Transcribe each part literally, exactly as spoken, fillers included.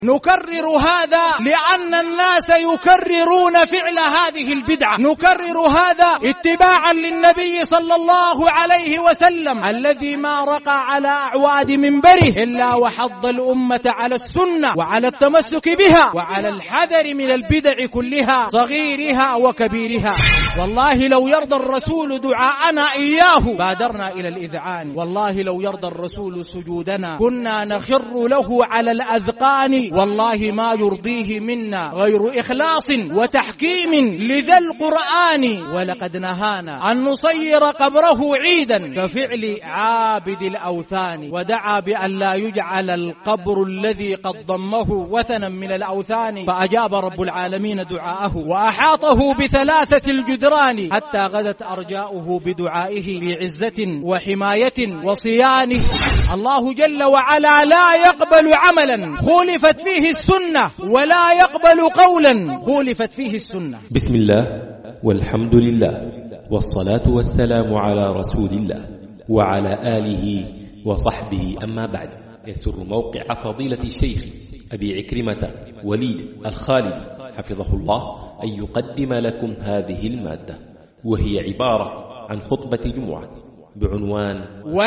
نكرر هذا لأن الناس يكررون فعل هذه البدعة، نكرر هذا اتباعا للنبي صلى الله عليه وسلم الذي ما رقى على أعواد منبره إلا وحض الأمة على السنة وعلى التمسك بها وعلى الحذر من البدع كلها صغيرها وكبيرها. والله لو يرضى الرسول دعاءنا إياه بادرنا إلى الإذعان، والله لو يرضى الرسول سجودنا كنا نخر له على الأذقان، والله ما يرضيه منا غير إخلاص وتحكيم لذا القرآن. ولقد نهانا أن نصير قبره عيدا كفعل عابد الأوثان، ودعا بأن لا يجعل القبر الذي قد ضمه وثنا من الأوثان، فأجاب رب العالمين دعاءه وأحاطه بثلاثة الجدران حتى غدت أرجاؤه بدعائه بعزة وحماية وصيان. الله جل وعلا لا يقبل عملا خولفت فيه السنة ولا يقبل قولا خولفت فيه السنة. بسم الله والحمد لله والصلاة والسلام على رسول الله وعلى آله وصحبه، أما بعد. يسر موقع فضيلة الشيخ أبي عكرمة وليد الخالدي حفظه الله أن يقدم لكم هذه المادة، وهي عبارة عن خطبة جمعة بعنوان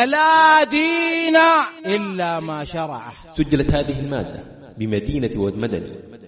ولا دين إلا ما شرعه. سجلت هذه المادة بمدينة ود مدني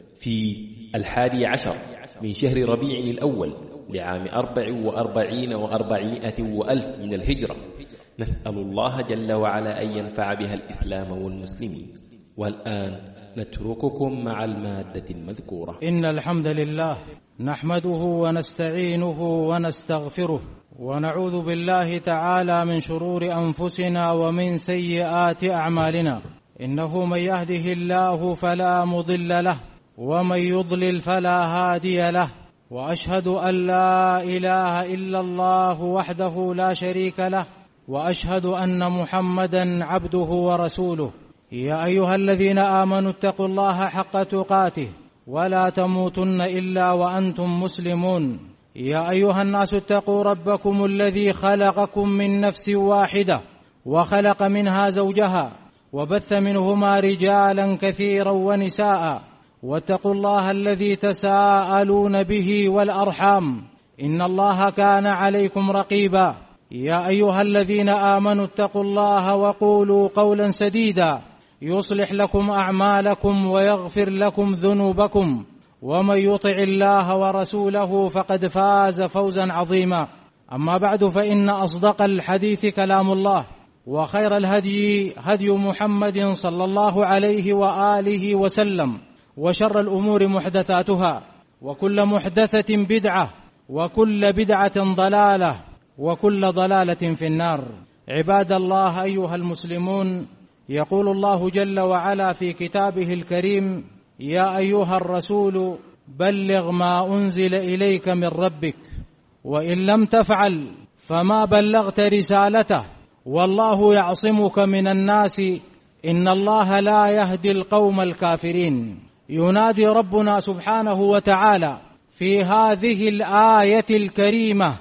في الحادي عشر من شهر ربيع الأول لعام أربع وأربعين وأربعمائة وألف من الهجرة. نسأل الله جل وعلا أن ينفع بها الإسلام والمسلمين. والآن نترككم مع المادة المذكورة. إن الحمد لله نحمده ونستعينه ونستغفره ونعوذ بالله تعالى من شرور أنفسنا ومن سيئات أعمالنا. إنه من يهده الله فلا مضل له ومن يضلل فلا هادي له، وأشهد أن لا إله إلا الله وحده لا شريك له، وأشهد أن محمدا عبده ورسوله. يا أيها الذين آمنوا اتقوا الله حق تقاته ولا تموتن إلا وأنتم مسلمون. يا أيها الناس اتقوا ربكم الذي خلقكم من نفس واحدة وخلق منها زوجها وبث منهما رجالا كثيرا ونساء، واتقوا الله الذي تساءلون به والأرحام إن الله كان عليكم رقيبا. يا أيها الذين آمنوا اتقوا الله وقولوا قولا سديدا يصلح لكم أعمالكم ويغفر لكم ذنوبكم، ومن يطع الله ورسوله فقد فاز فوزا عظيما. أما بعد، فإن أصدق الحديث كلام الله، وخير الهدي هدي محمد صلى الله عليه وآله وسلم، وشر الأمور محدثاتها، وكل محدثة بدعة، وكل بدعة ضلالة، وكل ضلالة في النار. عباد الله أيها المسلمون، يقول الله جل وعلا في كتابه الكريم: يا أيها الرسول بلغ ما أنزل إليك من ربك وإن لم تفعل فما بلغت رسالته والله يعصمك من الناس إن الله لا يهدي القوم الكافرين. ينادي ربنا سبحانه وتعالى في هذه الآية الكريمة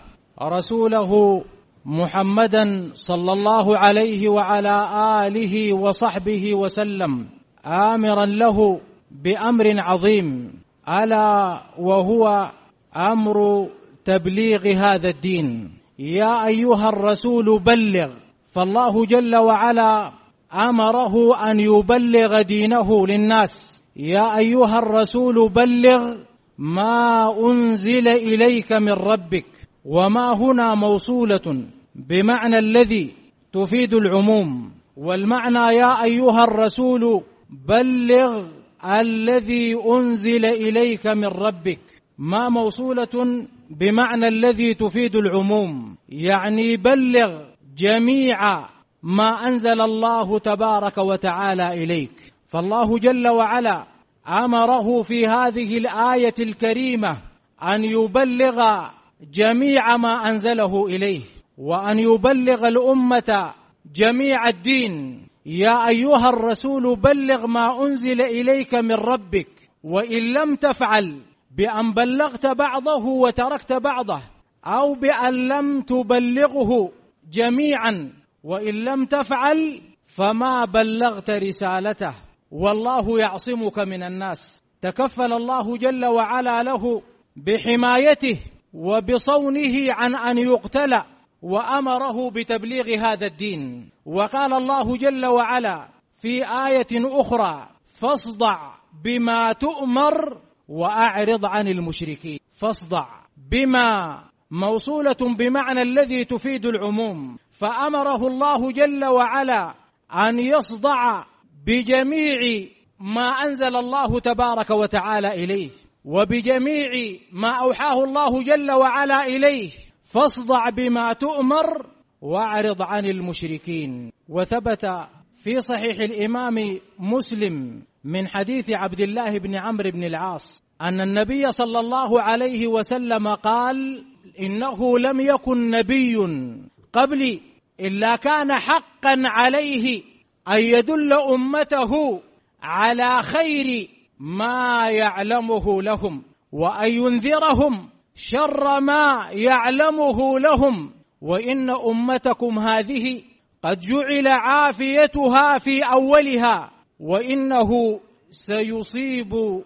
رسوله محمدا صلى الله عليه وعلى آله وصحبه وسلم، آمرا له بأمر عظيم، ألا وهو أمر تبليغ هذا الدين. يا أيها الرسول بلغ، فالله جل وعلا أمره أن يبلغ دينه للناس. يا أيها الرسول بلغ ما أنزل إليك من ربك، وما هنا موصولة بمعنى الذي تفيد العموم، والمعنى يا أيها الرسول بلغ الذي أنزل إليك من ربك، ما موصولة بمعنى الذي تفيد العموم، يعني بلغ جميع ما أنزل الله تبارك وتعالى إليك. فالله جل وعلا أمره في هذه الآية الكريمة أن يبلغ جميع ما أنزله إليه، وأن يبلغ الأمة جميع الدين. يا أيها الرسول بلغ ما أنزل إليك من ربك وإن لم تفعل، بأن بلغت بعضه وتركت بعضه، أو بأن لم تبلغه جميعا وإن لم تفعل فما بلغت رسالته والله يعصمك من الناس. تكفل الله جل وعلا له بحمايته وبصونه عن أن يقتل، وأمره بتبليغ هذا الدين. وقال الله جل وعلا في آية أخرى: فاصدع بما تؤمر وأعرض عن المشركين. فاصدع بما موصولة بمعنى الذي تفيد العموم، فأمره الله جل وعلا أن يصدع بجميع ما أنزل الله تبارك وتعالى إليه وبجميع ما أوحاه الله جل وعلا إليه. فاصدع بما تؤمر واعرض عن المشركين. وثبت في صحيح الإمام مسلم من حديث عبد الله بن عمرو بن العاص أن النبي صلى الله عليه وسلم قال: إنه لم يكن نبي قبلي إلا كان حقا عليه أن يدل أمته على خير ما يعلمه لهم وأن ينذرهم شر ما يعلمه لهم، وإن أمتكم هذه قد جعل عافيتها في أولها، وإنه سيصيب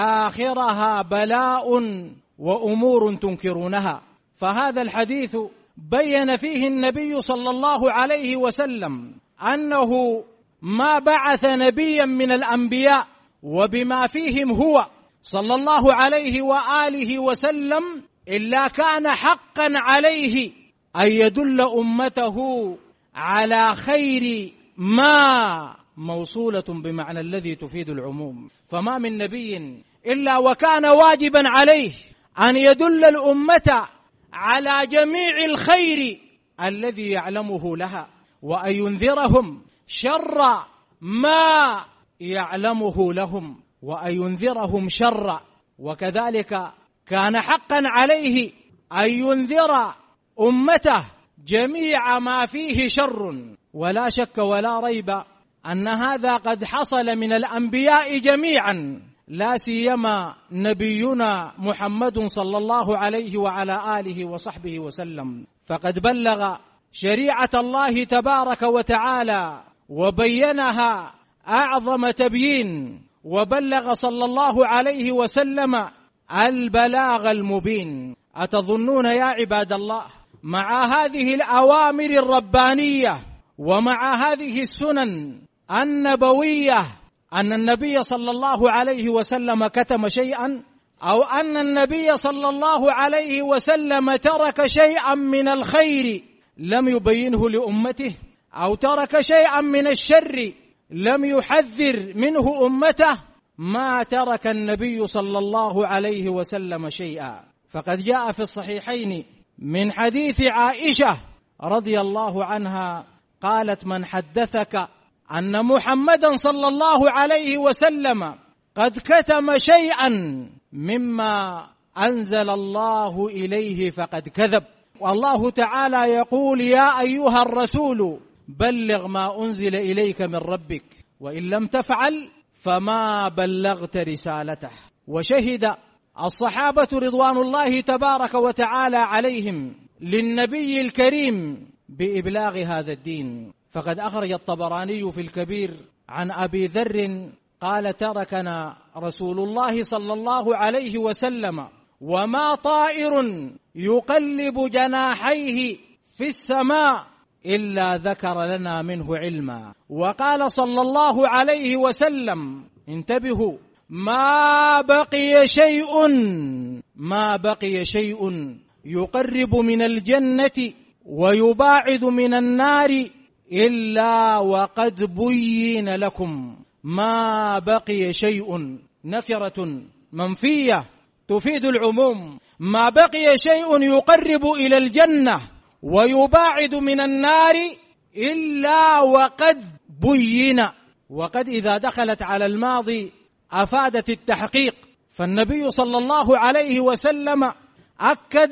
آخرها بلاء وأمور تنكرونها. فهذا الحديث بين فيه النبي صلى الله عليه وسلم أنه ما بعث نبيا من الأنبياء وبما فيهم هو صلى الله عليه وآله وسلم إلا كان حقا عليه أن يدل أمته على خير ما موصولة بمعنى الذي تفيد العموم. فما من نبي إلا وكان واجبا عليه أن يدل الأمة على جميع الخير الذي يعلمه لها وأن ينذرهم شر ما يعلمه لهم وأن ينذرهم شر. وكذلك كان حقا عليه أن ينذر أمته جميع ما فيه شر. ولا شك ولا ريب أن هذا قد حصل من الأنبياء جميعا، لا سيما نبينا محمد صلى الله عليه وعلى آله وصحبه وسلم، فقد بلغ شريعة الله تبارك وتعالى وبينها أعظم تبيين، وبلغ صلى الله عليه وسلم البلاغ المبين. أتظنون يا عباد الله مع هذه الأوامر الربانية ومع هذه السنن النبوية أن النبي صلى الله عليه وسلم كتم شيئا، أو أن النبي صلى الله عليه وسلم ترك شيئا من الخير لم يبينه لأمته، أو ترك شيئا من الشر لم يحذر منه أمته؟ ما ترك النبي صلى الله عليه وسلم شيئا. فقد جاء في الصحيحين من حديث عائشة رضي الله عنها قالت: من حدثك أن محمدا صلى الله عليه وسلم قد كتم شيئا مما أنزل الله إليه فقد كذب. والله تعالى يقول: يا أيها الرسول بلغ ما أنزل إليك من ربك وإن لم تفعل فما بلغت رسالته. وشهد الصحابة رضوان الله تبارك وتعالى عليهم للنبي الكريم بإبلاغ هذا الدين. فقد أخرج الطبراني في الكبير عن أبي ذر قال: تركنا رسول الله صلى الله عليه وسلم وما طائر يقلب جناحيه في السماء إلا ذكر لنا منه علما. وقال صلى الله عليه وسلم: انتبهوا، ما بقي شيء ما بقي شيء يقرب من الجنة ويباعد من النار إلا وقد بين لكم. ما بقي شيء نكرة منفية تفيد العموم. ما بقي شيء يقرب إلى الجنة ويباعد من النار إلا وقد بين. وقد إذا دخلت على الماضي أفادت التحقيق، فالنبي صلى الله عليه وسلم أكد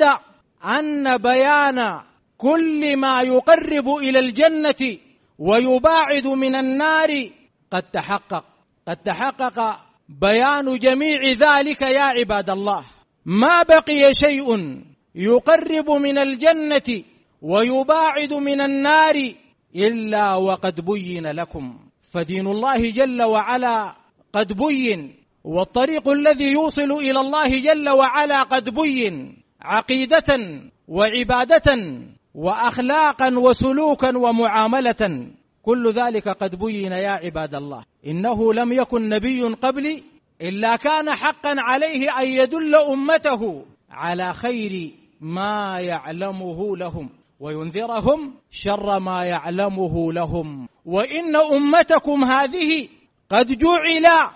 أن بيان كل ما يقرب إلى الجنة ويباعد من النار قد تحقق قد تحقق بيان جميع ذلك يا عباد الله. ما بقي شيء يقرب من الجنة ويباعد من النار إلا وقد بين لكم. فدين الله جل وعلا قد بين، والطريق الذي يوصل إلى الله جل وعلا قد بين، عقيدة وعبادة وأخلاقا وسلوكا ومعاملة، كل ذلك قد بين يا عباد الله. إنه لم يكن نبي قبلي إلا كان حقا عليه أن يدل أمته على خير ما يعلمه لهم وينذرهم شر ما يعلمه لهم. وإن أمتكم هذه قد جعل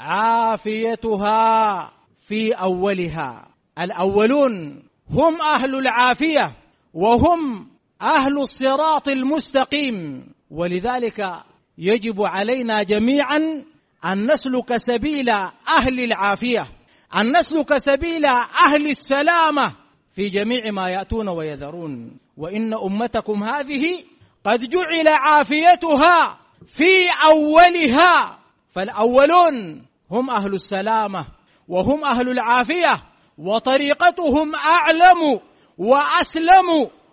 عافيتها في أولها. الأولون هم أهل العافية وهم أهل الصراط المستقيم، ولذلك يجب علينا جميعا أن نسلك سبيل أهل العافية، أن نسلك سبيل أهل السلامة في جميع ما يأتون ويذرون. وإن أمتكم هذه قد جعل عافيتها في أولها. فالأولون هم أهل السلامة وهم أهل العافية، وطريقتهم أعلم وأسلم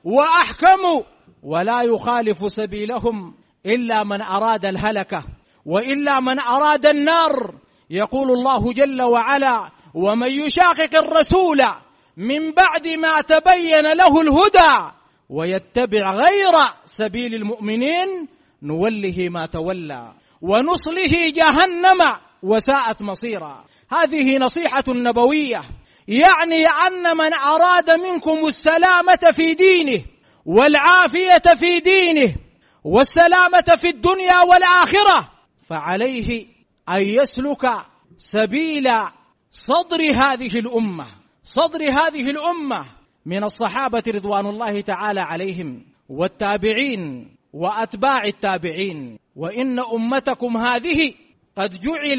وأحكم، ولا يخالف سبيلهم إلا من أراد الهلكة وإلا من أراد النار. يقول الله جل وعلا: ومن يشاقق الرسول من بعد ما تبين له الهدى ويتبع غير سبيل المؤمنين نوله ما تولى ونصله جهنم وساءت مصيرا. هذه نصيحة نبوية، يعني أن من أراد منكم السلامة في دينه والعافية في دينه والسلامة في الدنيا والآخرة فعليه أن يسلك سبيل صدر هذه الأمة، صدر هذه الأمة من الصحابة رضوان الله تعالى عليهم والتابعين وأتباع التابعين. وإن أمتكم هذه قد جعل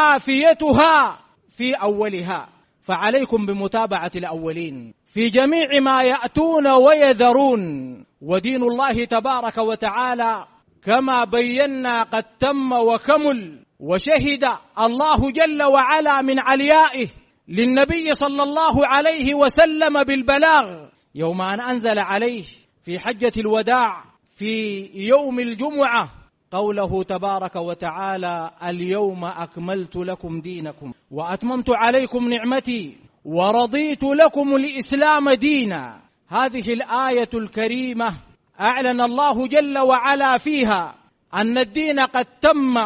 عافيتها في أولها، فعليكم بمتابعة الأولين في جميع ما يأتون ويذرون. ودين الله تبارك وتعالى كما بينا قد تم وكمل، وشهد الله جل وعلا من عليائه للنبي صلى الله عليه وسلم بالبلاغ يوم أن أنزل عليه في حجة الوداع في يوم الجمعة قوله تبارك وتعالى: اليوم أكملت لكم دينكم وأتممت عليكم نعمتي ورضيت لكم الإسلام دينا. هذه الآية الكريمة أعلن الله جل وعلا فيها أن الدين قد تم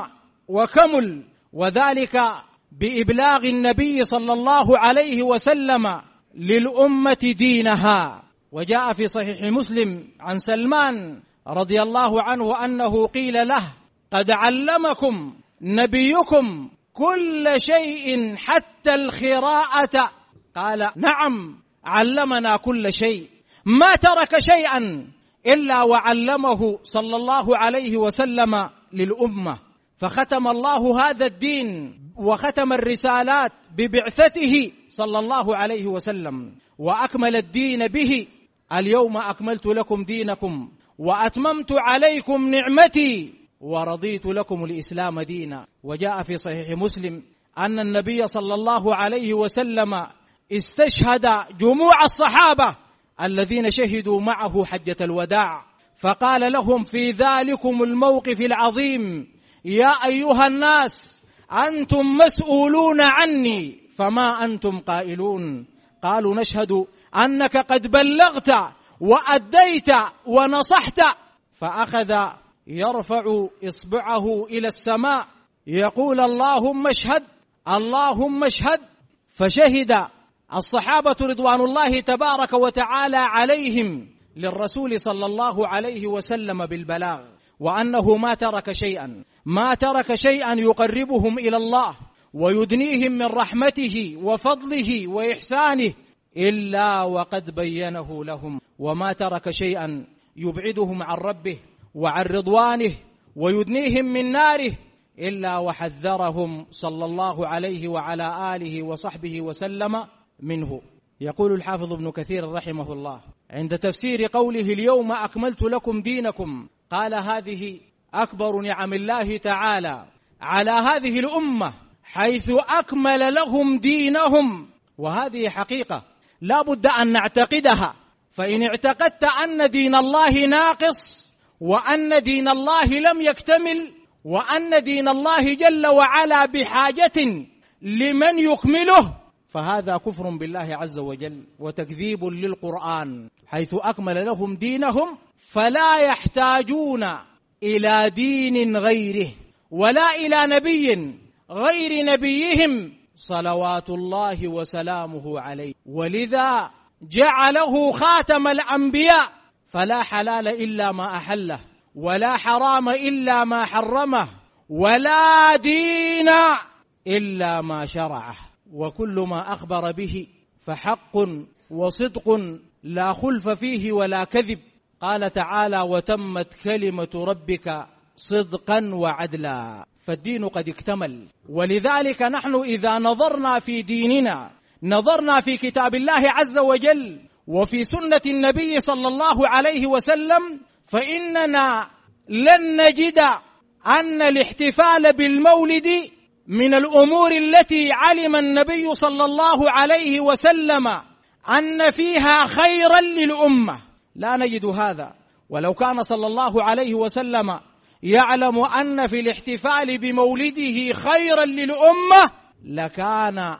وكمل، وذلك بإبلاغ النبي صلى الله عليه وسلم للأمة دينها. وجاء في صحيح مسلم عن سلمان رضي الله عنه أنه قيل له: قد علمكم نبيكم كل شيء حتى الخراءة. قال: نعم، علمنا كل شيء، ما ترك شيئا إلا وعلمه صلى الله عليه وسلم للأمة. فختم الله هذا الدين وختم الرسالات ببعثته صلى الله عليه وسلم، وأكمل الدين به: اليوم أكملت لكم دينكم وأتممت عليكم نعمتي ورضيت لكم الإسلام دينا. وجاء في صحيح مسلم أن النبي صلى الله عليه وسلم استشهد جموع الصحابة الذين شهدوا معه حجة الوداع، فقال لهم في ذلكم الموقف العظيم: يا أيها الناس أنتم مسؤولون عني فما أنتم قائلون. قالوا: نشهد أنك قد بلغت وأديت ونصحت. فأخذ يرفع إصبعه إلى السماء يقول: اللهم اشهد، اللهم اشهد. فشهد الصحابة رضوان الله تبارك وتعالى عليهم للرسول صلى الله عليه وسلم بالبلاغ، وأنه ما ترك شيئا ما ترك شيئا يقربهم إلى الله ويدنيهم من رحمته وفضله وإحسانه إلا وقد بينه لهم، وما ترك شيئا يبعدهم عن ربه وعن رضوانه ويدنيهم من ناره إلا وحذرهم صلى الله عليه وعلى آله وصحبه وسلم منه. يقول الحافظ ابن كثير رحمه الله عند تفسير قوله: اليوم أكملت لكم دينكم، قال: هذه أكبر نعم الله تعالى على هذه الأمة، حيث أكمل لهم دينهم. وهذه حقيقة لا بد أن نعتقدها، فإن اعتقدت أن دين الله ناقص وأن دين الله لم يكتمل وأن دين الله جل وعلا بحاجة لمن يكمله، فهذا كفر بالله عز وجل وتكذيب للقرآن، حيث أكمل لهم دينهم فلا يحتاجون إلى دين غيره ولا إلى نبي غير نبيهم صلوات الله وسلامه عليه. ولذا جعله خاتم الأنبياء، فلا حلال إلا ما أحله، ولا حرام إلا ما حرمه، ولا دين إلا ما شرعه، وكل ما أخبر به فحق وصدق لا خلف فيه ولا كذب. قال تعالى: وتمت كلمة ربك صدقا وعدلا. فالدين قد اكتمل. ولذلك نحن إذا نظرنا في ديننا نظرنا في كتاب الله عز وجل وفي سنة النبي صلى الله عليه وسلم، فإننا لن نجد أن الاحتفال بالمولد من الأمور التي علم النبي صلى الله عليه وسلم أن فيها خيرا للأمة، لا نجد هذا. ولو كان صلى الله عليه وسلم يعلم أن في الاحتفال بمولده خيرا للأمة لكان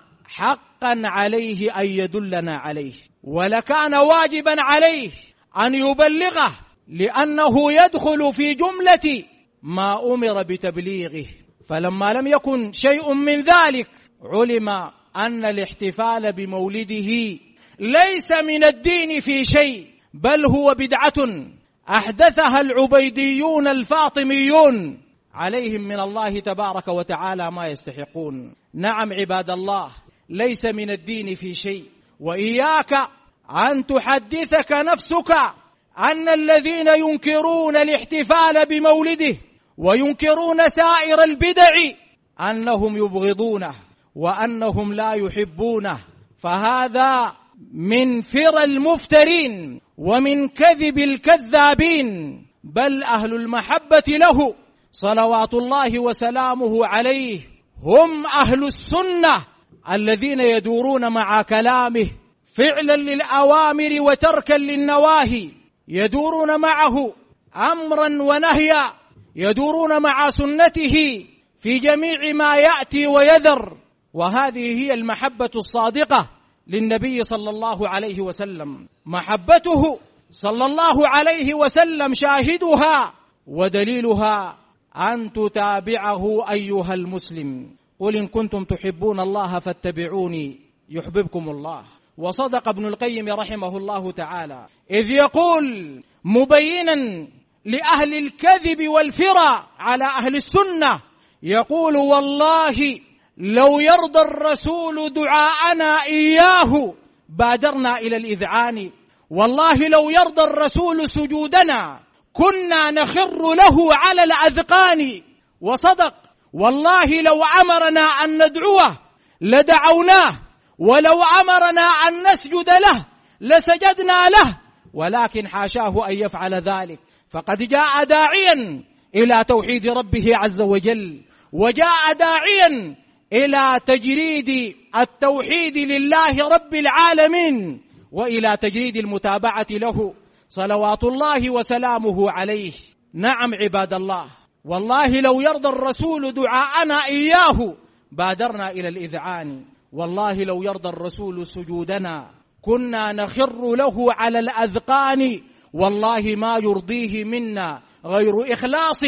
حقا عليه أن يدلنا عليه، ولكان واجبا عليه أن يبلغه، لأنه يدخل في جملة ما أمر بتبليغه. فلما لم يكن شيء من ذلك علم أن الاحتفال بمولده ليس من الدين في شيء، بل هو بدعة أحدثها العبيديون الفاطميون عليهم من الله تبارك وتعالى ما يستحقون. نعم عباد الله، ليس من الدين في شيء. وإياك أن تحدثك نفسك أن الذين ينكرون الاحتفال بمولده وينكرون سائر البدع أنهم يبغضونه وأنهم لا يحبونه، فهذا من فر المفترين ومن كذب الكذابين. بل أهل المحبة له صلوات الله وسلامه عليه هم أهل السنة الذين يدورون مع كلامه فعلا للأوامر وتركا للنواهي، يدورون معه أمرا ونهيا، يدورون مع سنته في جميع ما يأتي ويذر. وهذه هي المحبة الصادقة للنبي صلى الله عليه وسلم. محبته صلى الله عليه وسلم شاهدها ودليلها أن تتابعه أيها المسلم. قل إن كنتم تحبون الله فاتبعوني يحببكم الله. وصدق ابن القيم رحمه الله تعالى إذ يقول مبينا لأهل الكذب والفرى على أهل السنة، يقول: والله لو يرضى الرسول دعاءنا إياه بادرنا إلى الإذعان، والله لو يرضى الرسول سجودنا كنا نخر له على الأذقان. وصدق، والله لو أمرنا أن ندعوه لدعوناه، ولو أمرنا أن نسجد له لسجدنا له، ولكن حاشاه أن يفعل ذلك، فقد جاء داعيا إلى توحيد ربه عز وجل، وجاء داعيا إلى تجريد التوحيد لله رب العالمين، وإلى تجريد المتابعة له صلوات الله وسلامه عليه. نعم عباد الله، والله لو يرضى الرسول دعاءنا إياه بادرنا إلى الإذعان، والله لو يرضى الرسول سجودنا كنا نخر له على الأذقان، والله ما يرضيه منا غير إخلاص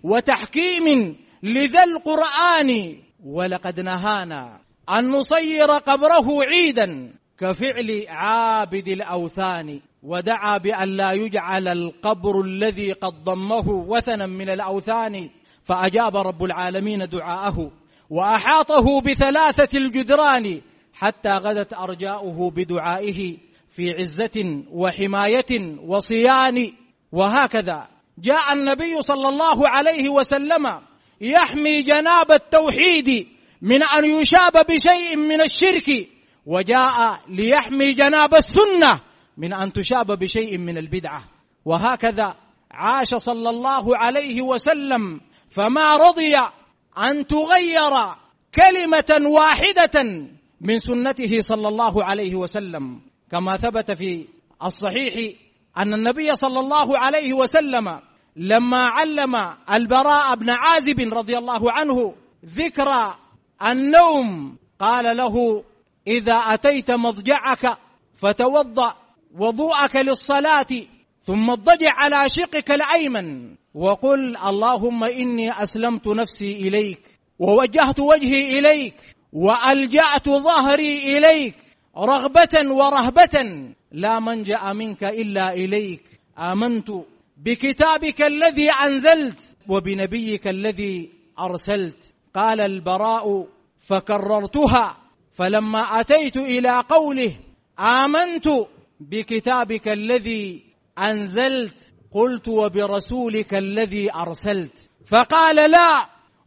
وتحكيم لذا القرآن. ولقد نهانا أن نصير قبره عيدا كفعل عابد الأوثان، ودعا بأن لا يجعل القبر الذي قد ضمه وثنا من الأوثان، فأجاب رب العالمين دعاءه وأحاطه بثلاثة الجدران، حتى غدت أرجاؤه بدعائه في عزة وحماية وصيان. وهكذا جاء النبي صلى الله عليه وسلم يحمي جناب التوحيد من أن يشاب بشيء من الشرك، وجاء ليحمي جناب السنة من أن تشاب بشيء من البدعة. وهكذا عاش صلى الله عليه وسلم، فما رضي أن تغير كلمة واحدة من سنته صلى الله عليه وسلم، كما ثبت في الصحيح أن النبي صلى الله عليه وسلم لما علم البراء بن عازب رضي الله عنه ذكر النوم قال له: إذا أتيت مضجعك فتوضأ وضوءك للصلاة ثم اضطجع على شقك الأيمن وقل: اللهم إني أسلمت نفسي إليك ووجهت وجهي إليك وألجأت ظهري إليك رغبة ورهبة لا منجأ منك إلا إليك، آمنت بكتابك الذي أنزلت وبنبيك الذي أرسلت. قال البراء: فكررتها، فلما أتيت إلى قوله آمنت بكتابك الذي أنزلت قلت: وبرسولك الذي أرسلت. فقال: لا،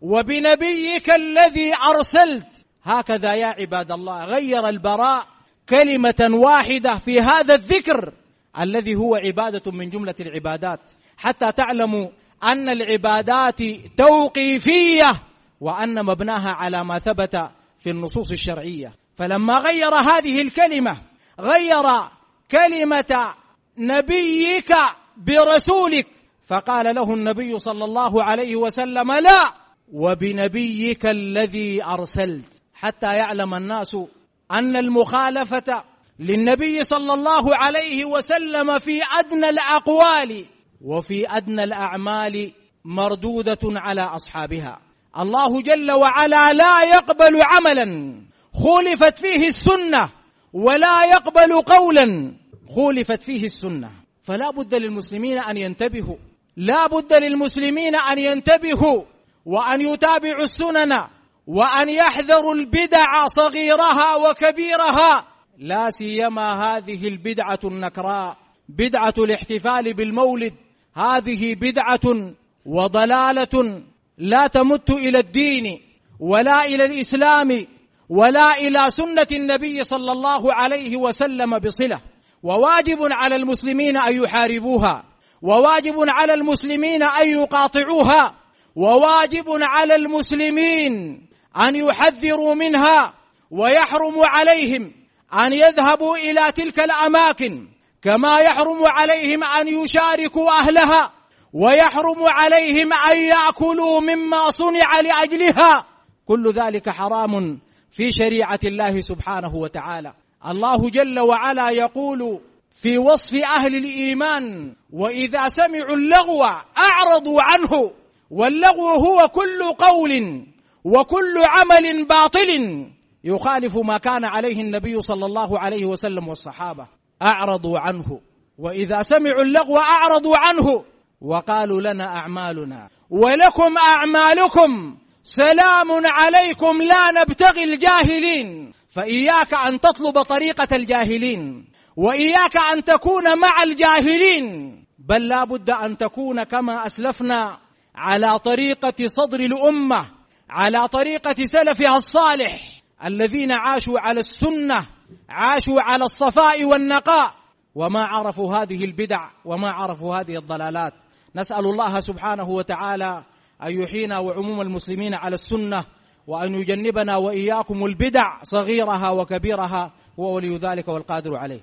وبنبيك الذي أرسلت. هكذا يا عباد الله غير البراء كلمة واحدة في هذا الذكر الذي هو عبادة من جملة العبادات، حتى تعلموا أن العبادات توقيفية وأن مبناها على ما ثبت في النصوص الشرعية. فلما غير هذه الكلمة غير كلمة نبيك برسولك، فقال له النبي صلى الله عليه وسلم: لا، وبنبيك الذي أرسلت، حتى يعلم الناس أن المخالفة للنبي صلى الله عليه وسلم في أدنى الأقوال وفي أدنى الأعمال مردودة على أصحابها. الله جل وعلا لا يقبل عملا خولفت فيه السنة ولا يقبل قولا خولفت فيه السنة. فلا بد للمسلمين أن ينتبهوا، لا بد للمسلمين أن ينتبهوا وأن يتابعوا السنن وأن يحذروا البدع صغيرها وكبيرها، لا سيما هذه البدعة النكراء، بدعة الاحتفال بالمولد. هذه بدعة وضلالة لا تمت إلى الدين ولا إلى الإسلام ولا إلى سنة النبي صلى الله عليه وسلم بصلة، وواجب على المسلمين أن يحاربوها، وواجب على المسلمين أن يقاطعوها، وواجب على المسلمين أن يحذروا منها، ويحرم عليهم أن يذهبوا إلى تلك الأماكن، كما يحرم عليهم أن يشاركوا أهلها، ويحرم عليهم أن يأكلوا مما صنع لأجلها. كل ذلك حرام في شريعة الله سبحانه وتعالى. الله جل وعلا يقول في وصف أهل الإيمان: وإذا سمعوا اللغو أعرضوا عنه. واللغو هو كل قول وكل عمل باطل يخالف ما كان عليه النبي صلى الله عليه وسلم والصحابة. أعرضوا عنه، وإذا سمعوا اللغو أعرضوا عنه وقالوا: لنا أعمالنا ولكم أعمالكم سلام عليكم لا نبتغي الجاهلين. فإياك أن تطلب طريقة الجاهلين، وإياك أن تكون مع الجاهلين، بل لا بد أن تكون كما أسلفنا على طريقة صدر الأمة، على طريقة سلفها الصالح الذين عاشوا على السنة، عاشوا على الصفاء والنقاء، وما عرفوا هذه البدع وما عرفوا هذه الضلالات. نسأل الله سبحانه وتعالى أن يحيينا وعموم المسلمين على السنة، وأن يجنبنا وإياكم البدع صغيرها وكبيرها، وولي ذلك والقادر عليه.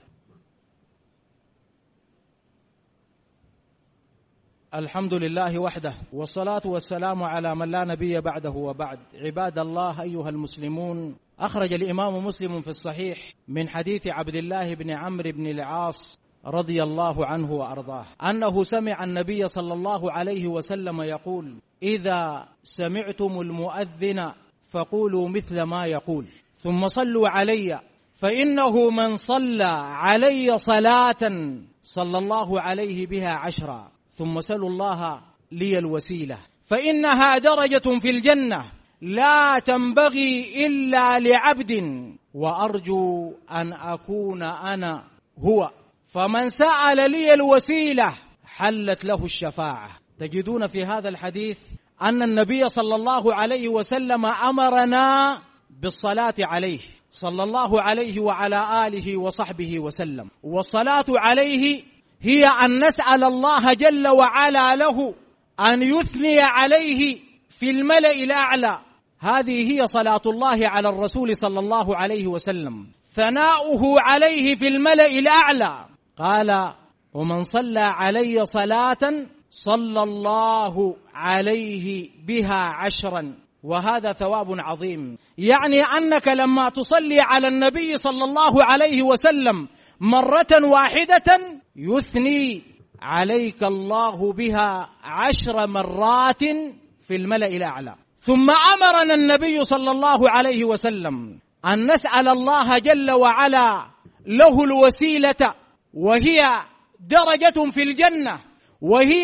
الحمد لله وحده، والصلاة والسلام على من لا نبي بعده وبعد. عباد الله أيها المسلمون، أخرج الإمام مسلم في الصحيح من حديث عبد الله بن عمرو بن العاص رضي الله عنه وأرضاه أنه سمع النبي صلى الله عليه وسلم يقول: إذا سمعتم المؤذن فقولوا مثل ما يقول، ثم صلوا علي، فإنه من صلى علي صلاة صلى الله عليه بها عشرا، ثم سلوا الله لي الوسيلة، فإنها درجة في الجنة لا تنبغي إلا لعبد، وأرجو أن أكون أنا هو، فمن سأل لي الوسيلة حلت له الشفاعة. تجدون في هذا الحديث أن النبي صلى الله عليه وسلم أمرنا بالصلاة عليه صلى الله عليه وعلى آله وصحبه وسلم. والصلاة عليه هي أن نسأل الله جل وعلا له أن يثني عليه في الملأ الأعلى. هذه هي صلاة الله على الرسول صلى الله عليه وسلم، ثناؤه عليه في الملأ الأعلى. قال: ومن صلى علي صلاة صلى الله عليه بها عشرا، وهذا ثواب عظيم. يعني أنك لما تصلي على النبي صلى الله عليه وسلم مرة واحدة يثني عليك الله بها عشر مرات في الملأ الأعلى. ثم أمرنا النبي صلى الله عليه وسلم أن نسأل الله جل وعلا له الوسيلة، وهي درجة في الجنة، وهي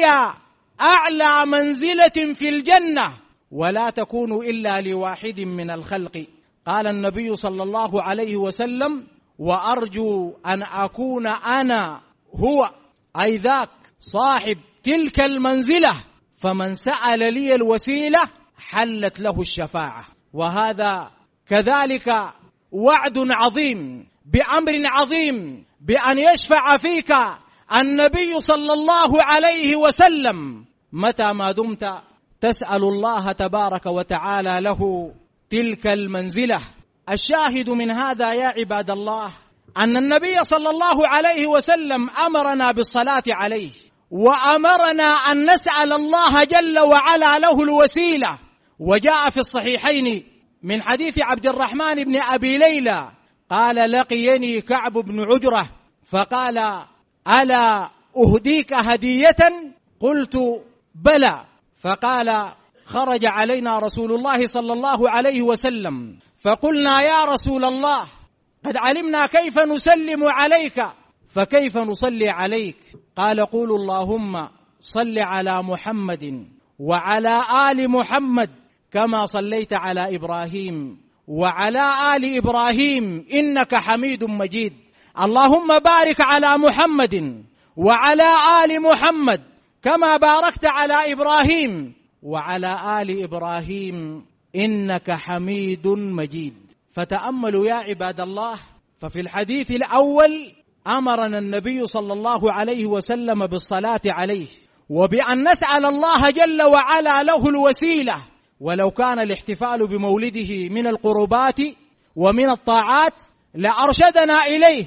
أعلى منزلة في الجنة، ولا تكون إلا لواحد من الخلق. قال النبي صلى الله عليه وسلم: وأرجو أن أكون أنا هو، أي ذاك صاحب تلك المنزلة، فمن سأل لي الوسيلة حلت له الشفاعة. وهذا كذلك وعد عظيم بأمر عظيم، بأن يشفع فيك النبي صلى الله عليه وسلم متى ما دمت تسأل الله تبارك وتعالى له تلك المنزلة. الشاهد من هذا يا عباد الله أن النبي صلى الله عليه وسلم أمرنا بالصلاة عليه، وأمرنا أن نسأل الله جل وعلا له الوسيلة. وجاء في الصحيحين من حديث عبد الرحمن بن أبي ليلى قال: لقيني كعب بن عجرة فقال: ألا أهديك هدية؟ قلت: بلى. فقال: خرج علينا رسول الله صلى الله عليه وسلم فقلنا: يا رسول الله، قد علمنا كيف نسلم عليك، فكيف نصلي عليك؟ قال: قولوا اللهم صل على محمد وعلى آل محمد كما صليت على إبراهيم وعلى آل إبراهيم إنك حميد مجيد، اللهم بارك على محمد وعلى آل محمد كما باركت على إبراهيم وعلى آل إبراهيم إنك حميد مجيد. فتأملوا يا عباد الله، ففي الحديث الأول أمرنا النبي صلى الله عليه وسلم بالصلاة عليه، وبأن نسأل الله جل وعلا له الوسيلة. ولو كان الاحتفال بمولده من القربات ومن الطاعات لأرشدنا إليه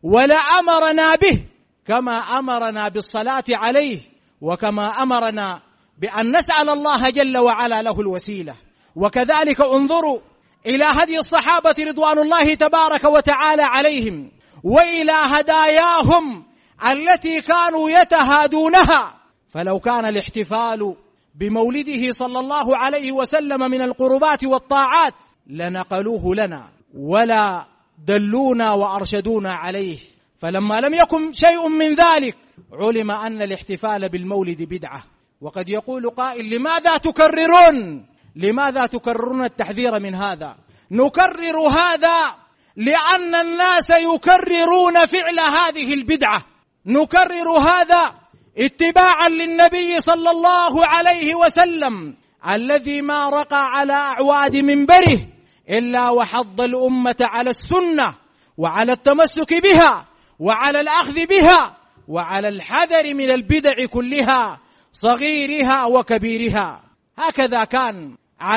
ولأمرنا به، كما أمرنا بالصلاة عليه، وكما أمرنا بأن نسأل الله جل وعلا له الوسيلة. وكذلك انظروا إلى هدي الصحابة رضوان الله تبارك وتعالى عليهم، وإلى هداياهم التي كانوا يتهادونها. فلو كان الاحتفال بمولده صلى الله عليه وسلم من القربات والطاعات لنقلوه لنا ولا دلونا وأرشدونا عليه. فلما لم يكن شيء من ذلك علم أن الاحتفال بالمولد بدعة. وقد يقول قائل: لماذا تكررون لماذا تكررون التحذير من هذا؟ نكرر هذا لأن الناس يكررون فعل هذه البدعة، نكرر هذا اتباعا للنبي صلى الله عليه وسلم الذي ما رقى على أعواد منبره إلا وحض الأمة على السنة وعلى التمسك بها وعلى الأخذ بها وعلى الحذر من البدع كلها صغيرها وكبيرها. هكذا كان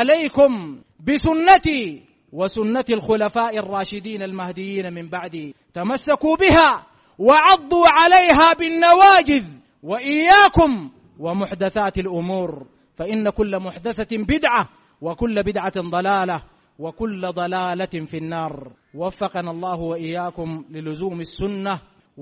عليكم بسنتي وسنة الخلفاء الراشدين المهديين من بعدي، تمسكوا بها وعضوا عليها بالنواجذ، وإياكم ومحدثات الأمور، فإن كل محدثة بدعة وكل بدعة ضلالة وكل ضلالة في النار. وفقنا الله وإياكم للزوم السنة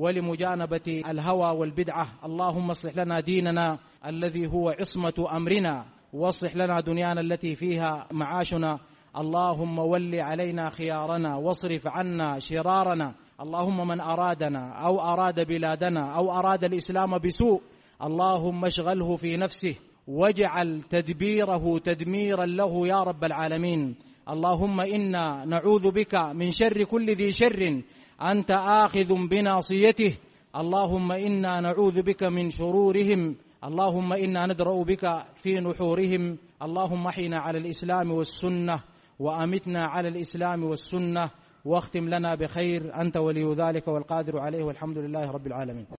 ولمجانبة الهوى والبدعة. اللهم اصلح لنا ديننا الذي هو عصمة أمرنا، واصلح لنا دنيانا التي فيها معاشنا. اللهم ول علينا خيارنا واصرف عنا شرارنا. اللهم من أرادنا أو أراد بلادنا أو أراد الإسلام بسوء اللهم اشغله في نفسه واجعل تدبيره تدميرا له يا رب العالمين. اللهم إنا نعوذ بك من شر كل ذي شر أنت آخذ بناصيته. اللهم إنا نعوذ بك من شرورهم. اللهم إنا ندرأ بك في نحورهم. اللهم احينا على الإسلام والسنة وأمتنا على الإسلام والسنة، واختم لنا بخير. أنت ولي ذلك والقادر عليه، والحمد لله رب العالمين.